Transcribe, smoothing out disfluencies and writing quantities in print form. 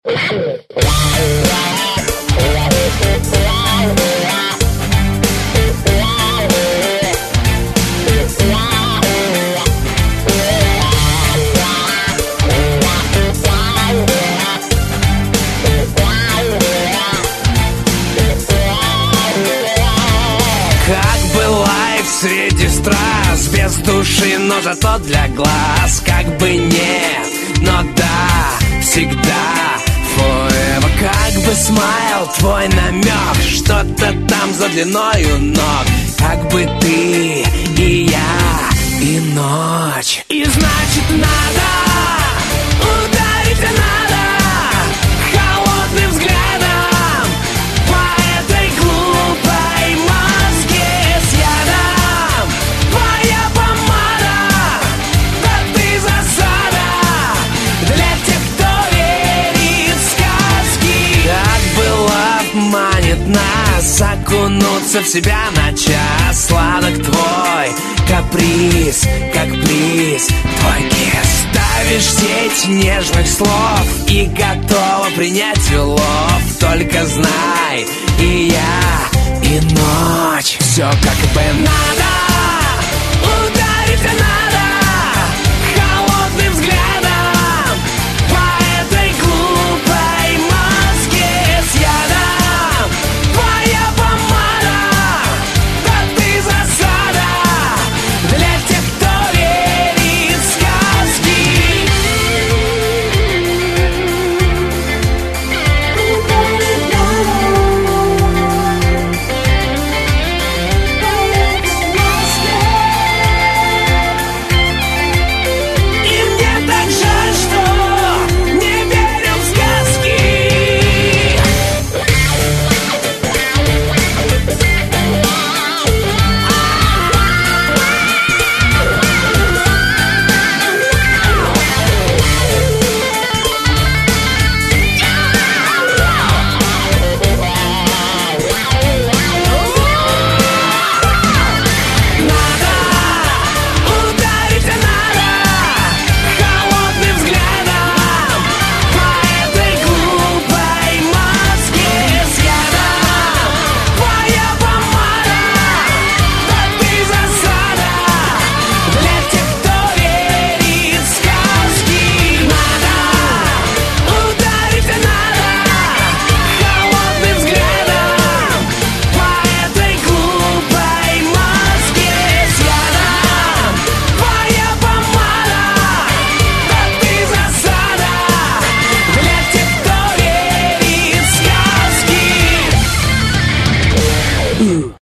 Среди страз, без души, но зато для глаз. Как бы нет, но да, всегда forever. Как бы смайл, твой намек, что-то там за длиною ног. Как бы ты и я, и ночь. И значит надо ударить, надо холодным взглядом по этой глупой мозге с ядом. Твоя помада, да ты засада для тех, кто верит в сказки. Как было манит нас окунуться в себя на час. Сладок твой каприз, как приз, твой кис. Ставишь сеть нежных слов и готова принять улов. Только знай, и я, и ночь, все как бы надо.